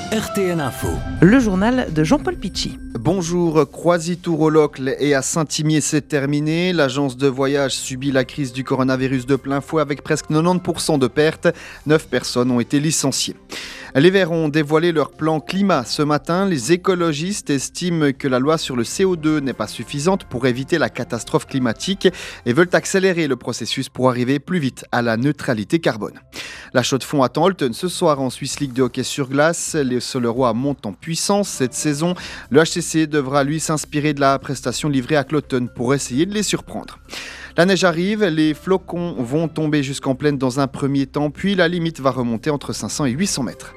RTN Info. Le journal de Jean-Paul Pichy. Bonjour, Croisitour au Locle et à Saint-Imier, c'est terminé. L'agence de voyage subit la crise du coronavirus de plein fouet avec presque 90% de pertes. 9 personnes ont été licenciées. Les Verts ont dévoilé leur plan climat ce matin. Les écologistes estiment que la loi sur le CO2 n'est pas suffisante pour éviter la catastrophe climatique et veulent accélérer le processus pour arriver plus vite à la neutralité carbone. La Chaux-de-Fonds attend Holton ce soir en Swiss League de hockey sur glace. Les Solerois montent en puissance cette saison. Le HCC devra lui s'inspirer de la prestation livrée à Cloton pour essayer de les surprendre. La neige arrive, les flocons vont tomber jusqu'en plaine dans un premier temps, puis la limite va remonter entre 500 et 800 mètres.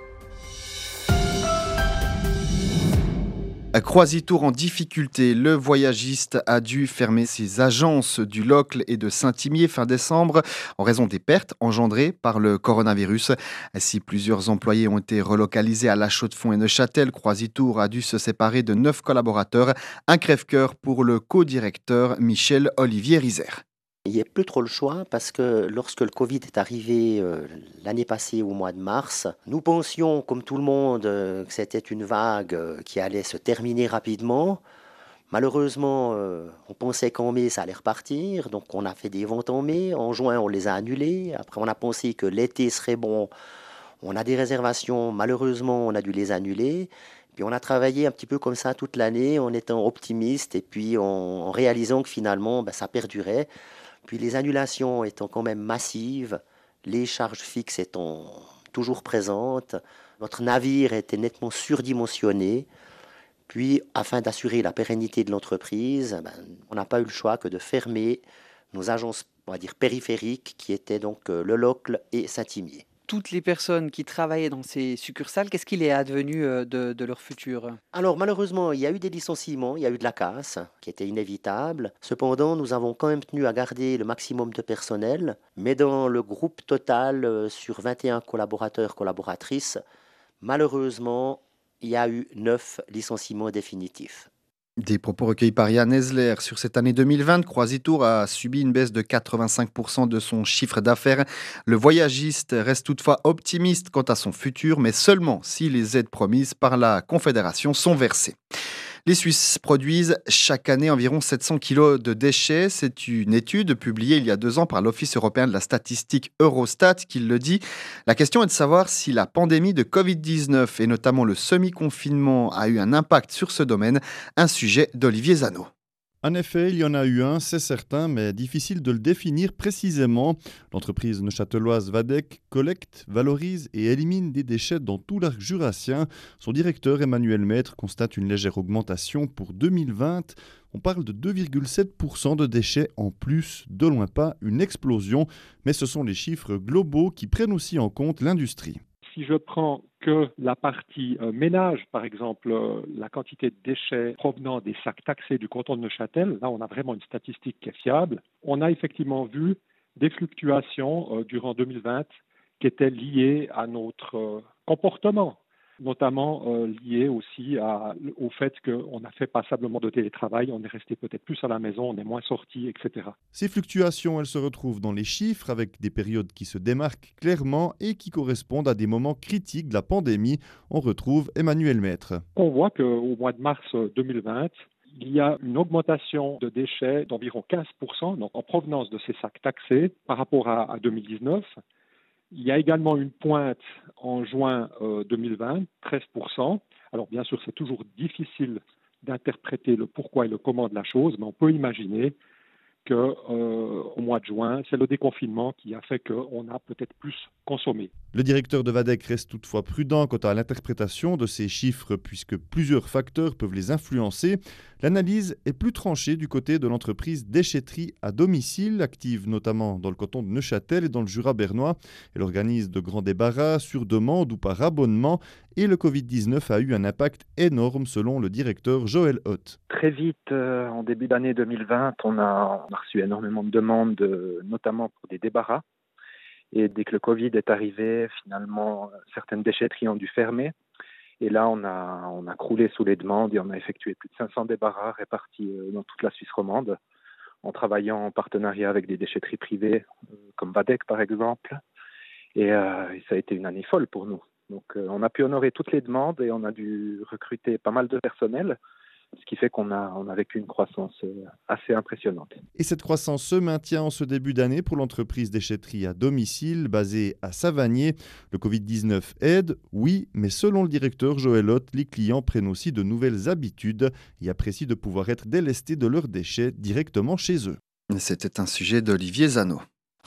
Croisitour en difficulté, le voyagiste a dû fermer ses agences du Locle et de Saint-Imier fin décembre en raison des pertes engendrées par le coronavirus. Si plusieurs employés ont été relocalisés à La Chaux-de-Fonds et Neuchâtel, Croisitour a dû se séparer de 9 collaborateurs. Un crève-cœur pour le co-directeur Michel-Olivier Rizer. Il n'y a plus trop le choix parce que lorsque le Covid est arrivé l'année passée au mois de mars, nous pensions, comme tout le monde, que c'était une vague qui allait se terminer rapidement. Malheureusement, on pensait qu'en mai, ça allait repartir. Donc on a fait des ventes en mai. En juin, on les a annulées. Après, on a pensé que l'été serait bon. On a des réservations. Malheureusement, on a dû les annuler. Puis on a travaillé un petit peu comme ça toute l'année en étant optimiste et puis en réalisant que finalement, ça perdurait. Puis les annulations étant quand même massives, les charges fixes étant toujours présentes, notre navire était nettement surdimensionné. Puis, afin d'assurer la pérennité de l'entreprise, on n'a pas eu le choix que de fermer nos agences, on va dire, périphériques, qui étaient donc le Locle et Saint-Imier. Toutes les personnes qui travaillaient dans ces succursales, qu'est-ce qu'il est advenu de leur futur ? Alors malheureusement, il y a eu des licenciements, il y a eu de la casse qui était inévitable. Cependant, nous avons quand même tenu à garder le maximum de personnel. Mais dans le groupe total, sur 21 collaborateurs, collaboratrices, malheureusement, il y a eu 9 licenciements définitifs. Des propos recueillis par Yann Esler. Sur cette année 2020, Croisitour a subi une baisse de 85% de son chiffre d'affaires. Le voyagiste reste toutefois optimiste quant à son futur, mais seulement si les aides promises par la Confédération sont versées. Les Suisses produisent chaque année environ 700 kg de déchets. C'est une étude publiée il y a 2 ans par l'Office européen de la statistique Eurostat qui le dit. La question est de savoir si la pandémie de Covid-19 et notamment le semi-confinement a eu un impact sur ce domaine. Un sujet d'Olivier Zano. En effet, il y en a eu un, c'est certain, mais difficile de le définir précisément. L'entreprise neuchâteloise Vadec collecte, valorise et élimine des déchets dans tout l'arc jurassien. Son directeur Emmanuel Maître constate une légère augmentation pour 2020. On parle de 2,7% de déchets en plus, de loin pas une explosion, mais ce sont les chiffres globaux qui prennent aussi en compte l'industrie. Si je prends que la partie ménage, par exemple, la quantité de déchets provenant des sacs taxés du canton de Neuchâtel, là on a vraiment une statistique qui est fiable. On a effectivement vu des fluctuations durant 2020 qui étaient liées à notre comportement, notamment liées aussi au fait qu'on a fait passablement de télétravail, on est resté peut-être plus à la maison, on est moins sorti, etc. Ces fluctuations, elles se retrouvent dans les chiffres avec des périodes qui se démarquent clairement et qui correspondent à des moments critiques de la pandémie. On retrouve Emmanuel Maître. On voit qu'au mois de mars 2020, il y a une augmentation de déchets d'environ 15%, donc en provenance de ces sacs taxés par rapport à 2019. Il y a également une pointe en juin 2020, 13%. Alors bien sûr, c'est toujours difficile d'interpréter le pourquoi et le comment de la chose, mais on peut imaginer qu'au mois de juin, c'est le déconfinement qui a fait qu'on a peut-être plus consommé. Le directeur de Vadec reste toutefois prudent quant à l'interprétation de ces chiffres puisque plusieurs facteurs peuvent les influencer. L'analyse est plus tranchée du côté de l'entreprise Déchetterie à domicile, active notamment dans le canton de Neuchâtel et dans le Jura bernois. Elle organise de grands débarras sur demande ou par abonnement et le Covid-19 a eu un impact énorme selon le directeur Joël Hott. Très vite, en début d'année 2020, on a reçu énormément de demandes, notamment pour des débarras. Et dès que le Covid est arrivé, finalement, certaines déchetteries ont dû fermer. Et là, on a croulé sous les demandes et on a effectué plus de 500 débarras répartis dans toute la Suisse romande, en travaillant en partenariat avec des déchetteries privées, comme Vadec par exemple. Et ça a été une année folle pour nous. Donc on a pu honorer toutes les demandes et on a dû recruter pas mal de personnel, ce qui fait qu'on a vécu une croissance assez impressionnante. Et cette croissance se maintient en ce début d'année pour l'entreprise déchetterie à domicile basée à Savagnier. Le Covid-19 aide, oui, mais selon le directeur Joël Hoth, les clients prennent aussi de nouvelles habitudes et apprécient de pouvoir être délestés de leurs déchets directement chez eux. C'était un sujet d'Olivier Zano.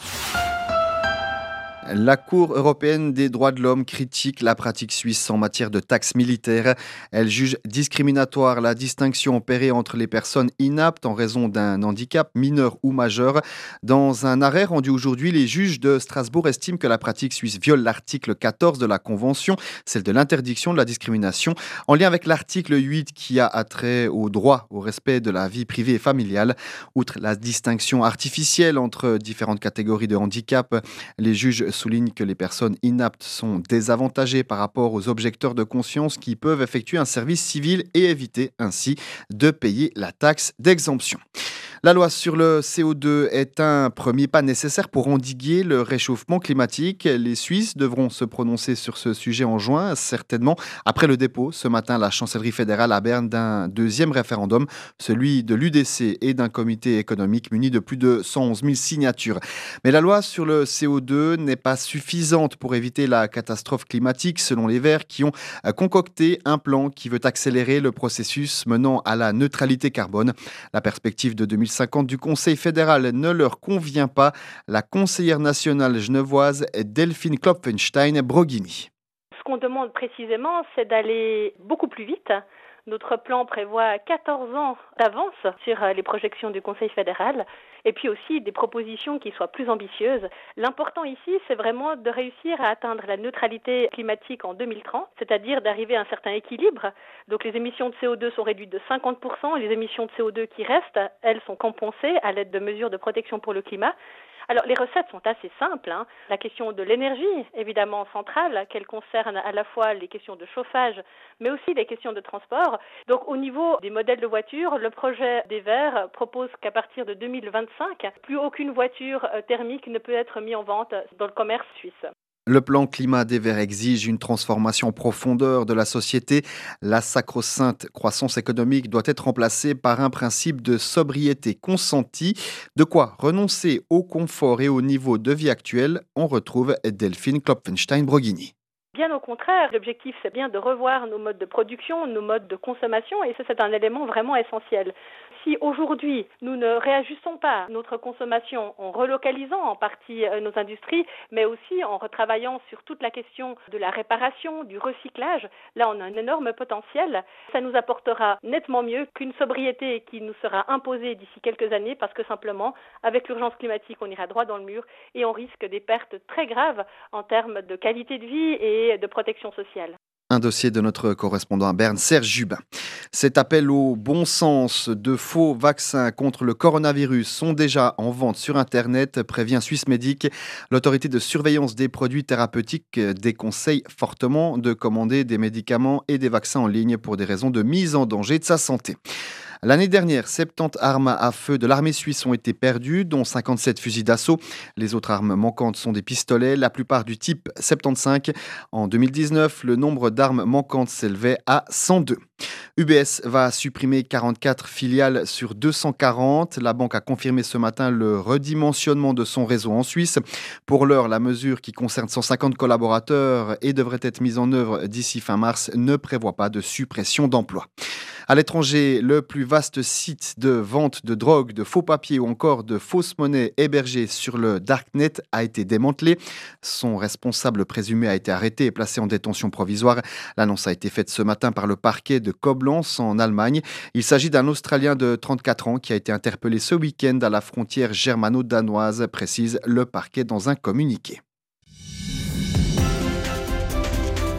La Cour européenne des droits de l'homme critique la pratique suisse en matière de taxes militaires. Elle juge discriminatoire la distinction opérée entre les personnes inaptes en raison d'un handicap mineur ou majeur. Dans un arrêt rendu aujourd'hui, les juges de Strasbourg estiment que la pratique suisse viole l'article 14 de la Convention, celle de l'interdiction de la discrimination, en lien avec l'article 8 qui a attrait au droit au respect de la vie privée et familiale. Outre la distinction artificielle entre différentes catégories de handicap, les juges souligne que les personnes inaptes sont désavantagées par rapport aux objecteurs de conscience qui peuvent effectuer un service civil et éviter ainsi de payer la taxe d'exemption. La loi sur le CO2 est un premier pas nécessaire pour endiguer le réchauffement climatique. Les Suisses devront se prononcer sur ce sujet en juin, certainement après le dépôt ce matin à la chancellerie fédérale à Berne d'un deuxième référendum, celui de l'UDC et d'un comité économique muni de plus de 111 000 signatures. Mais la loi sur le CO2 n'est pas suffisante pour éviter la catastrophe climatique, selon les Verts qui ont concocté un plan qui veut accélérer le processus menant à la neutralité carbone. La perspective de 2050 du Conseil fédéral ne leur convient pas. La conseillère nationale genevoise Delphine Klopfenstein-Broghini. Ce qu'on demande précisément, c'est d'aller beaucoup plus vite. Notre plan prévoit 14 ans d'avance sur les projections du Conseil fédéral et puis aussi des propositions qui soient plus ambitieuses. L'important ici, c'est vraiment de réussir à atteindre la neutralité climatique en 2030, c'est-à-dire d'arriver à un certain équilibre. Donc les émissions de CO2 sont réduites de 50%, les émissions de CO2 qui restent, elles sont compensées à l'aide de mesures de protection pour le climat. Alors les recettes sont assez simples. La question de l'énergie, évidemment centrale, qu'elle concerne à la fois les questions de chauffage, mais aussi les questions de transport. Donc au niveau des modèles de voitures, le projet des Verts propose qu'à partir de 2025, plus aucune voiture thermique ne peut être mise en vente dans le commerce suisse. Le plan climat des Verts exige une transformation en profondeur de la société. La sacro-sainte croissance économique doit être remplacée par un principe de sobriété consentie. De quoi renoncer au confort et au niveau de vie actuel. On retrouve Delphine Klopfenstein-Broghini. Bien au contraire, l'objectif c'est bien de revoir nos modes de production, nos modes de consommation et ça c'est un élément vraiment essentiel. Si aujourd'hui nous ne réajustons pas notre consommation en relocalisant en partie nos industries, mais aussi en retravaillant sur toute la question de la réparation, du recyclage, là on a un énorme potentiel. Ça nous apportera nettement mieux qu'une sobriété qui nous sera imposée d'ici quelques années parce que simplement avec l'urgence climatique on ira droit dans le mur et on risque des pertes très graves en termes de qualité de vie et de protection sociale. Un dossier de notre correspondant à Berne, Serge Jubin. Cet appel au bon sens de faux vaccins contre le coronavirus sont déjà en vente sur Internet, prévient Swissmedic. L'autorité de surveillance des produits thérapeutiques déconseille fortement de commander des médicaments et des vaccins en ligne pour des raisons de mise en danger de sa santé. L'année dernière, 70 armes à feu de l'armée suisse ont été perdues, dont 57 fusils d'assaut. Les autres armes manquantes sont des pistolets, la plupart du type 75. En 2019, le nombre d'armes manquantes s'élevait à 102. UBS va supprimer 44 filiales sur 240. La banque a confirmé ce matin le redimensionnement de son réseau en Suisse. Pour l'heure, la mesure qui concerne 150 collaborateurs et devrait être mise en œuvre d'ici fin mars ne prévoit pas de suppression d'emplois. À l'étranger, le plus vaste site de vente de drogue, de faux papiers ou encore de fausses monnaies hébergé sur le Darknet a été démantelé. Son responsable présumé a été arrêté et placé en détention provisoire. L'annonce a été faite ce matin par le parquet de Koblenz en Allemagne. Il s'agit d'un Australien de 34 ans qui a été interpellé ce week-end à la frontière germano-danoise, précise le parquet dans un communiqué.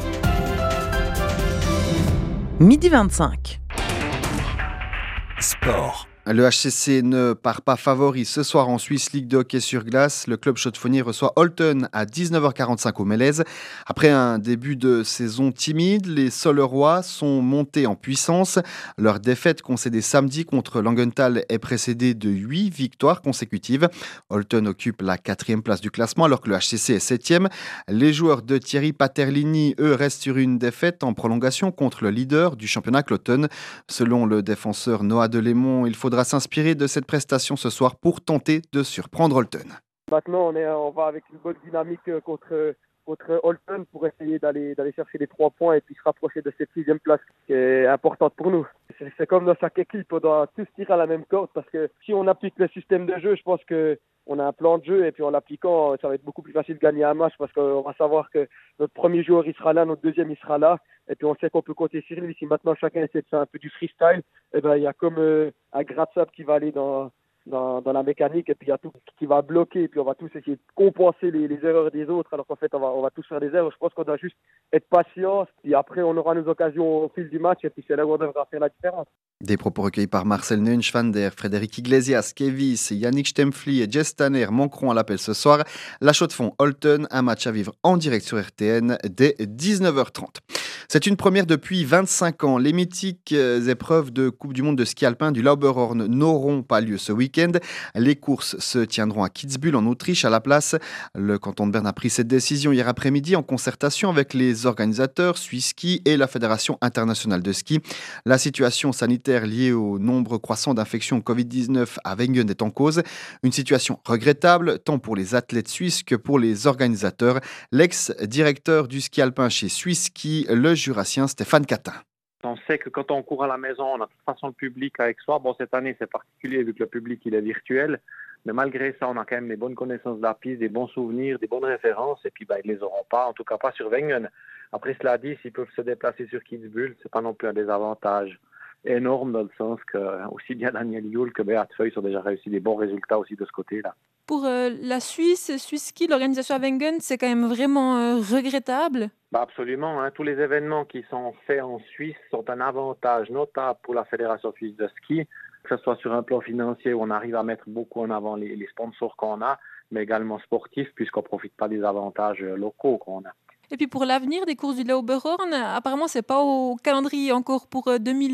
Midi 25. Sport. Le HCC ne part pas favori ce soir en Suisse Ligue de hockey sur glace. Le club chaudefonnier reçoit Holton à 19h45 au Mélèze. Après un début de saison timide, les Solerois sont montés en puissance. Leur défaite concédée samedi contre Langenthal est précédée de 8 victoires consécutives. Holton occupe la 4e place du classement alors que le HCC est 7e. Les joueurs de Thierry Paterlini, eux, restent sur une défaite en prolongation contre le leader du championnat Cloton. Selon le défenseur Noah Delémont, il faudra s'inspirer de cette prestation ce soir pour tenter de surprendre Holton. Maintenant, on va avec une bonne dynamique contre Holton pour essayer d'aller chercher les 3 points et puis se rapprocher de cette 6e place qui est importante pour nous. C'est comme dans chaque équipe, on doit tous tirer à la même corde parce que si on applique le système de jeu, je pense qu'on a un plan de jeu et puis en l'appliquant, ça va être beaucoup plus facile de gagner un match parce qu'on va savoir que notre premier joueur il sera là, notre deuxième il sera là et puis on sait qu'on peut compter sur lui. Si maintenant chacun essaie de faire un peu du freestyle, il y a comme un gratte-sable qui va aller dans la mécanique et puis il y a tout qui va bloquer et puis on va tous essayer de compenser les erreurs des autres alors qu'en fait on va tous faire des erreurs. Je pense qu'on doit juste être patient et après on aura nos occasions au fil du match et puis c'est là où on devra faire la différence. Des propos recueillis par Marcel Neunschwander, Frédéric Iglesias, Kevis, Yannick Stempfli et Jess Tanner manqueront à l'appel ce soir. La Chaux-de-Fonds Holton, un match à vivre en direct sur RTN dès 19h30. C'est une première depuis 25 ans. Les mythiques épreuves de Coupe du Monde de ski alpin du Lauberhorn n'auront pas lieu ce week-end. Les courses se tiendront à Kitzbühel en Autriche. À la place, le canton de Berne a pris cette décision hier après-midi en concertation avec les organisateurs Suisse Ski et la Fédération internationale de ski. La situation sanitaire liée au nombre croissant d'infections Covid-19 à Wengen est en cause. Une situation regrettable tant pour les athlètes suisses que pour les organisateurs. L'ex-directeur du ski alpin chez Suisse Ski, le jurassien Stéphane Catin. On sait que quand on court à la maison, on a de toute façon le public avec soi. Bon, cette année, c'est particulier vu que le public il est virtuel. Mais malgré ça, on a quand même des bonnes connaissances de la piste, des bons souvenirs, des bonnes références. Et puis, ils ne les auront pas, en tout cas pas sur Wengen. Après, cela dit, s'ils peuvent se déplacer sur Kitzbühel, ce n'est pas non plus un désavantage énorme dans le sens que aussi bien Daniel Yule que Beat Feuys ont déjà réussi des bons résultats aussi de ce côté-là. Pour la Suisse Ski, l'organisation à Wengen, c'est quand même vraiment regrettable. Absolument, tous les événements qui sont faits en Suisse sont un avantage notable pour la Fédération suisse de ski, que ce soit sur un plan financier où on arrive à mettre beaucoup en avant les sponsors qu'on a, mais également sportifs puisqu'on ne profite pas des avantages locaux qu'on a. Et puis pour l'avenir des courses du Lauberhorn, apparemment c'est pas au calendrier encore pour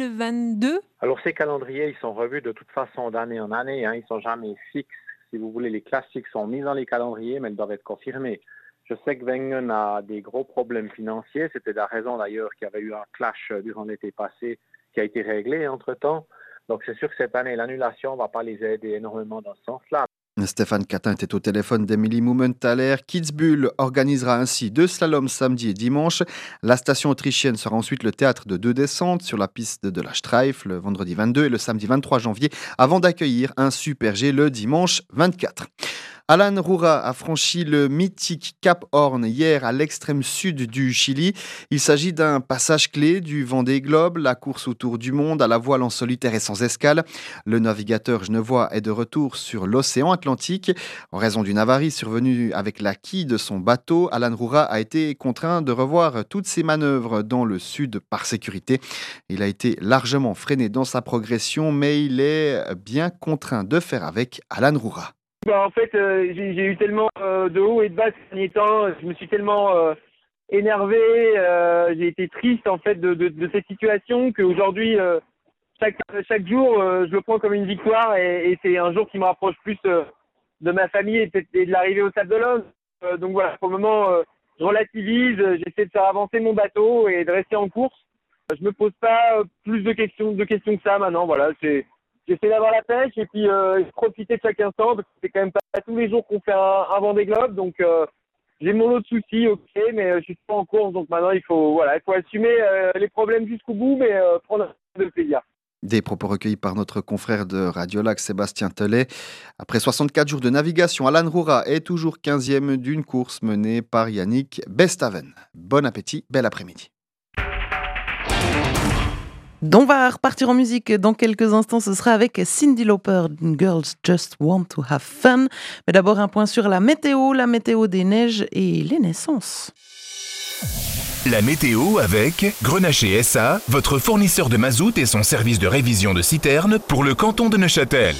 2022. Alors ces calendriers, ils sont revus de toute façon d'année en année, ils sont jamais fixes. Si vous voulez, les classiques sont mis dans les calendriers, mais ils doivent être confirmés. Je sais que Wengen a des gros problèmes financiers. C'était la raison d'ailleurs qu'il y avait eu un clash durant l'été passé qui a été réglé entre-temps. Donc c'est sûr que cette année, l'annulation ne va pas les aider énormément dans ce sens-là. Stéphane Catin était au téléphone d'Emilie Mumenthaler. Kitzbühel organisera ainsi 2 slaloms samedi et dimanche. La station autrichienne sera ensuite le théâtre de 2 descentes sur la piste de la Streif le vendredi 22 et le samedi 23 janvier avant d'accueillir un Super G le dimanche 24. Alan Roura a franchi le mythique Cap Horn hier à l'extrême sud du Chili. Il s'agit d'un passage clé du Vendée Globe, la course autour du monde à la voile en solitaire et sans escale. Le navigateur genevois est de retour sur l'océan Atlantique. En raison d'une avarie survenue avec la quille de son bateau, Alan Roura a été contraint de revoir toutes ses manœuvres dans le sud par sécurité. Il a été largement freiné dans sa progression, mais il est bien contraint de faire avec. Alan Roura. En fait, j'ai eu tellement de hauts et de bas ces derniers temps. Je me suis tellement énervé. J'ai été triste en fait de cette situation qu'aujourd'hui, chaque jour, je le prends comme une victoire et c'est un jour qui me rapproche plus de ma famille et de l'arrivée au Sable d'Olonne. Donc voilà, pour le moment, je relativise. J'essaie de faire avancer mon bateau et de rester en course. Je me pose pas plus de questions que ça maintenant. Voilà, j'essaie d'avoir la pêche et puis profiter de chaque instant parce que c'est quand même pas tous les jours qu'on fait un Vendée Globe. Donc j'ai mon lot de soucis, ok, mais je suis pas en course. Donc maintenant il faut assumer les problèmes jusqu'au bout, mais prendre un peu de plaisir. Des propos recueillis par notre confrère de Radio Lac, Sébastien Tellet. Après 64 jours de navigation, Alan Roura est toujours 15e d'une course menée par Yannick Bestaven. Bon appétit, bel après-midi. On va repartir en musique dans quelques instants. Ce sera avec Cyndi Lauper, Girls Just Want to Have Fun. Mais d'abord un point sur la météo des neiges et les naissances. La météo avec Grenacher SA, votre fournisseur de mazout et son service de révision de citerne pour le canton de Neuchâtel.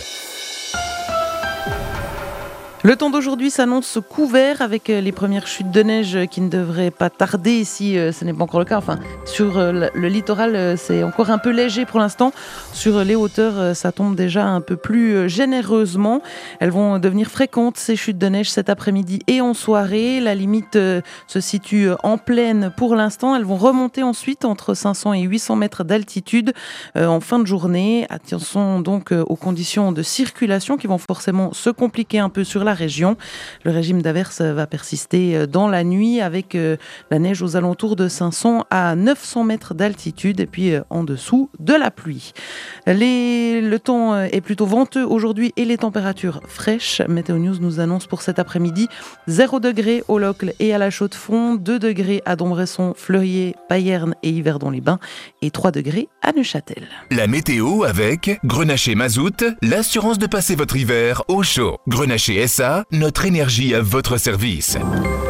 Le temps d'aujourd'hui s'annonce couvert avec les premières chutes de neige qui ne devraient pas tarder si ce n'est pas encore le cas. Enfin, sur le littoral, c'est encore un peu léger pour l'instant. Sur les hauteurs, ça tombe déjà un peu plus généreusement. Elles vont devenir fréquentes, ces chutes de neige, cet après-midi et en soirée. La limite se situe en plaine pour l'instant. Elles vont remonter ensuite entre 500 et 800 mètres d'altitude en fin de journée. Attention donc aux conditions de circulation qui vont forcément se compliquer un peu sur la région. Le régime d'averse va persister dans la nuit avec la neige aux alentours de 500 à 900 mètres d'altitude et puis en dessous de la pluie. Le temps est plutôt venteux aujourd'hui et les températures fraîches. Météo News nous annonce pour cet après-midi 0 degrés au Locle et à la Chaux-de-Fonds, 2 degrés à Dombresson, Fleurier, Payerne et Yverdon-les-Bains et 3 degrés à Neuchâtel. La météo avec Grenacher Mazout, l'assurance de passer votre hiver au chaud. Grenacher SA, notre énergie à votre service.